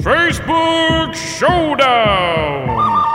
Facebook Showdown!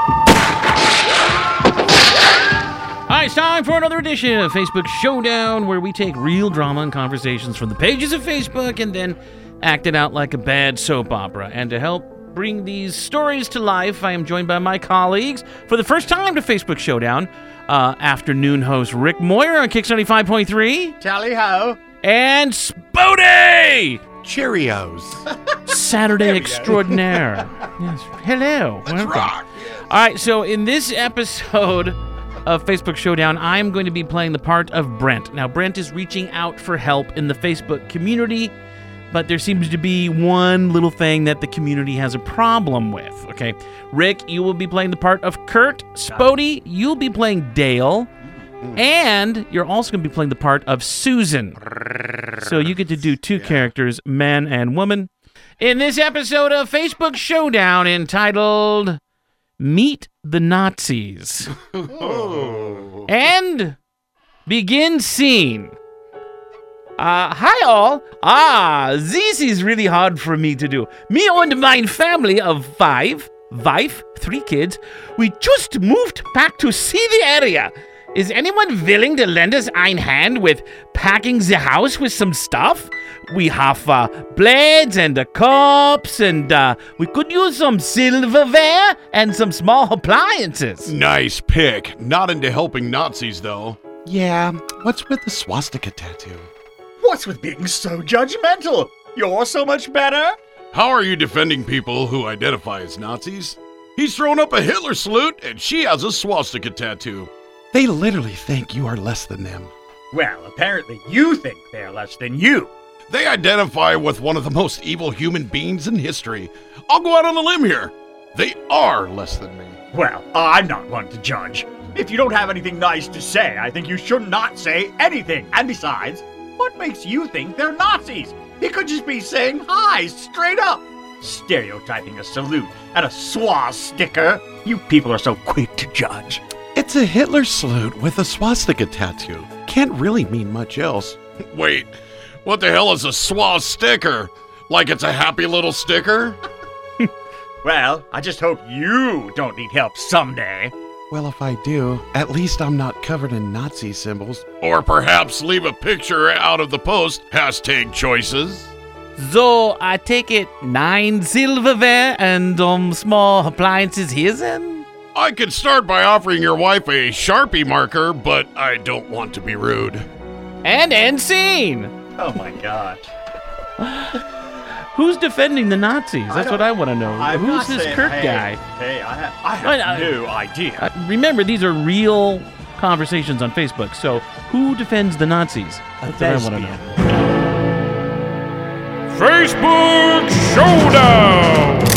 Hi, it's time for another edition of Facebook Showdown, where we take real drama and conversations from the pages of Facebook and then act it out like a bad soap opera. And to help bring these stories to life, I am joined by my colleagues for the first time to Facebook Showdown. Afternoon host Rick Moyer on Kicks 95.3. Tally-ho. And Spody! Cheerios. Saturday extraordinaire. Yes. Hello. Let's rock. All right, so in this episode of Facebook Showdown, I'm going to be playing the part of Brent. Now, Brent is reaching out for help in the Facebook community, but there seems to be one little thing that the community has a problem with, okay? Rick, you will be playing the part of Kurt. Spody, you'll be playing Dale. And you're also going to be playing the part of Susan. So you get to do two characters, man and woman, in this episode of Facebook Showdown entitled Meet the Nazis. And begin scene. Hi all. This is really hard for me to do. Me and my family of five, wife, 3 kids, we just moved back to see the area. Is anyone willing to lend us ein hand with packing the house with some stuff? We have blades and cups, and we could use some silverware and some small appliances. Nice pick. Not into helping Nazis, though. Yeah, what's with the swastika tattoo? What's with being so judgmental? You're so much better. How are you defending people who identify as Nazis? He's thrown up a Hitler salute, and she has a swastika tattoo. They literally think you are less than them. Well, apparently you think they're less than you. They identify with one of the most evil human beings in history. I'll go out on a limb here. They are less than me. Well, I'm not one to judge. If you don't have anything nice to say, I think you should not say anything. And besides, what makes you think they're Nazis? He could just be saying hi straight up. Stereotyping a salute and a swastika. You people are so quick to judge. It's a Hitler salute with a swastika tattoo. Can't really mean much else. Wait, what the hell is a swastika? Like it's a happy little sticker? Well, I just hope you don't need help someday. Well, if I do, at least I'm not covered in Nazi symbols. Or perhaps leave a picture out of the post. Hashtag choices. So, I take it 9 silverware and small appliances here then? I could start by offering your wife a Sharpie marker, but I don't want to be rude. And end scene. Oh my gosh. Who's defending the Nazis? That's what I want to know. Who's this Kurt guy? Hey, I have no idea. Remember, these are real conversations on Facebook, so who defends the Nazis? That's what I want to know. Facebook Showdown!